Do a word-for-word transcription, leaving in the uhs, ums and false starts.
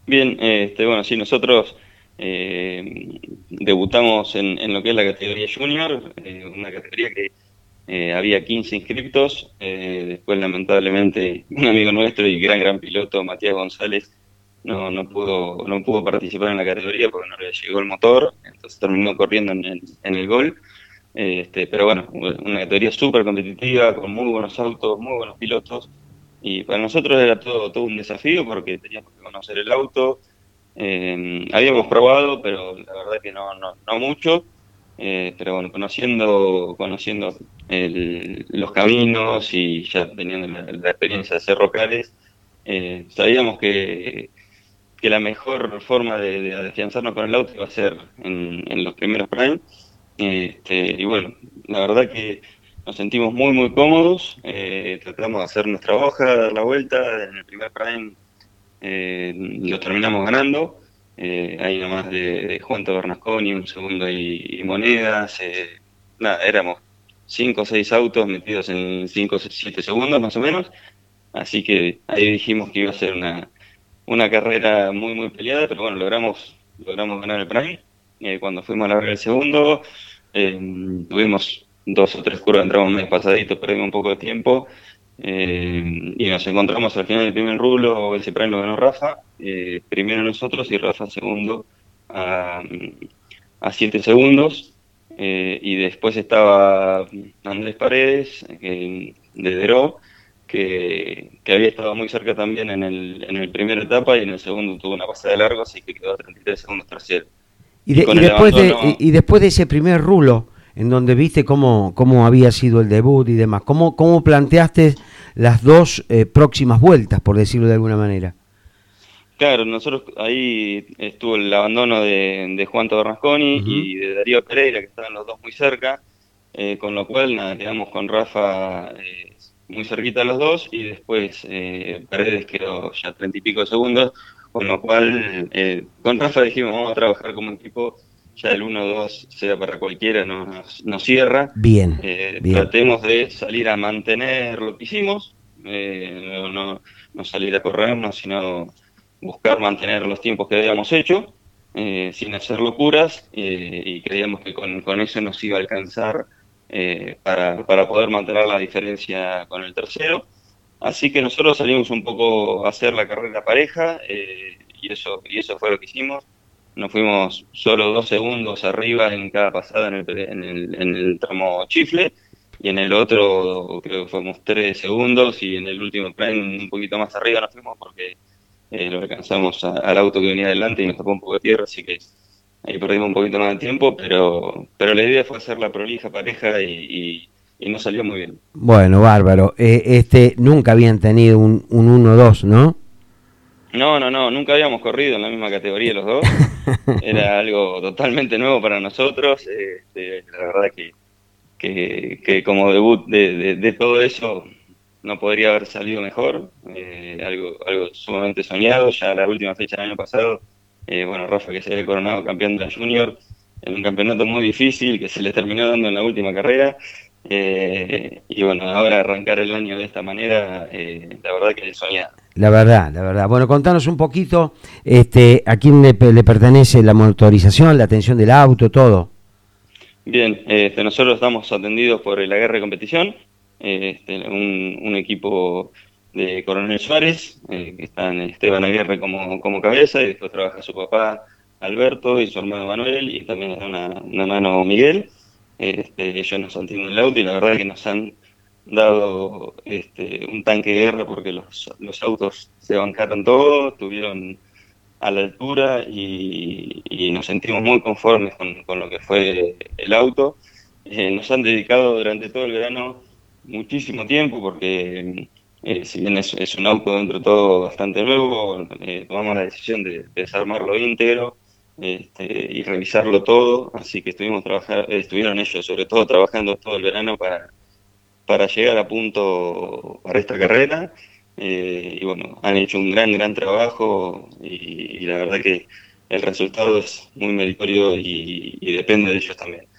Bien, eh, este, bueno, sí, nosotros eh, debutamos en, en lo que es la categoría junior, eh, una categoría que eh, había quince inscriptos. Eh, después lamentablemente un amigo nuestro y gran, gran piloto, Matías González, no, no pudo, no pudo participar en la categoría porque no le llegó el motor, entonces terminó corriendo en el, en el gol. Eh, este, pero bueno, una categoría súper competitiva, con muy buenos autos, muy buenos pilotos. Y para nosotros era todo, todo un desafío porque teníamos que conocer el auto. Eh, habíamos probado, pero la verdad que no, no, no mucho. Eh, pero bueno, conociendo, conociendo el- los caminos y ya teniendo la, la experiencia de ser locales, eh, sabíamos que, que la mejor forma de, de afianzarnos con el auto iba a ser en, en los primeros prime. Este, y bueno, la verdad que nos sentimos muy, muy cómodos. Eh, tratamos de hacer nuestra hoja, dar la vuelta. En el primer prime eh, lo terminamos ganando. Eh, ahí nomás de, de Juan Bernasconi, un segundo y, y monedas. Eh, nada, éramos cinco o seis autos metidos en cinco o siete segundos más o menos. Así que ahí dijimos que iba a ser una, una carrera muy, muy peleada, pero bueno, logramos, logramos ganar el Prime. Eh, cuando fuimos a largar el segundo, eh, tuvimos dos o tres curvas, entramos medio pasaditos, perdimos un poco de tiempo. Eh, y nos encontramos al final del primer rulo, ese Prime lo ganó Rafa, eh, primero nosotros y Rafa segundo a, a siete segundos. Eh, y después estaba Andrés Paredes, eh, de Deró, que, que había estado muy cerca también en el, en el primer etapa y en el segundo tuvo una pasada de largo, así que quedó a treinta y tres segundos tercero. Y, Y de- y con el después de abandono, y, y después de ese primer rulo, en donde viste cómo, cómo había sido el debut y demás, ¿cómo, cómo planteaste las dos eh, próximas vueltas, por decirlo de alguna manera? claro, nosotros ahí estuvo el abandono de, de Juan Bernasconi Ujú. y de Darío Pereira, que estaban los dos muy cerca, eh, con lo cual nada, quedamos con Rafa eh, muy cerquita a los dos y después eh, Paredes quedó ya treinta y pico de segundos, con lo cual eh, con Rafa dijimos vamos a trabajar como equipo, ya el uno dos sea para cualquiera, no nos, nos cierra. Bien, Eh, bien. tratemos de salir a mantener lo que hicimos, eh, no, no, no salir a corrernos, sino buscar mantener los tiempos que habíamos hecho, eh, sin hacer locuras, eh, y creíamos que con, con eso nos iba a alcanzar eh, para, para poder mantener la diferencia con el tercero. Así que nosotros salimos un poco a hacer la carrera pareja, eh, y eso, y eso fue lo que hicimos. Nos fuimos solo dos segundos arriba en cada pasada en el, en el, en el tramo chifle, y en el otro creo que fuimos tres segundos, y en el último plan un poquito más arriba nos fuimos porque eh, lo alcanzamos a- al auto que venía adelante y nos tapó un poco de tierra, así que ahí perdimos un poquito más de tiempo, pero, pero la idea fue hacer la prolija pareja y, y, y nos salió muy bien. Bueno, bárbaro. Eh, este, nunca habían tenido un, un uno dos, ¿no? No, no, no, nunca habíamos corrido en la misma categoría los dos, era algo totalmente nuevo para nosotros, eh, este, la verdad que, que, que como debut de, de, de todo eso no podría haber salido mejor, eh, algo, algo sumamente soñado. Ya la última fecha del año pasado, eh, bueno, Rafa que se había coronado campeón de la Junior en un campeonato muy difícil que se le terminó dando en la última carrera, eh, y bueno, ahora arrancar el año de esta manera, eh, la verdad que es soñado. La verdad, la verdad. Bueno, contanos un poquito este, a quién le, le pertenece la motorización, la atención del auto, todo. Bien, eh, este, nosotros estamos atendidos por el Aguerre Competición, eh, este, un, un equipo de Coronel Suárez, eh, que están Esteban Aguerre como, como cabeza, y después trabaja su papá Alberto y su hermano Manuel, y también está una, un hermano Miguel. Eh, Este, ellos nos han tenido el auto y la verdad que nos han dado este, un tanque de guerra porque los, los autos se bancaron todo, tuvieron a la altura y, y nos sentimos muy conformes con, con lo que fue el auto. Eh, nos han dedicado durante todo el verano muchísimo tiempo porque eh, si bien es, es un auto dentro de todo bastante nuevo, eh, tomamos la decisión de, de desarmarlo íntegro, este, y revisarlo todo, así que estuvimos trabajar, eh, estuvieron ellos sobre todo trabajando todo el verano para para llegar a punto para esta carrera. Eh, y bueno, han hecho un gran, gran trabajo y, y la verdad que el resultado es muy meritorio y, y depende de ellos también.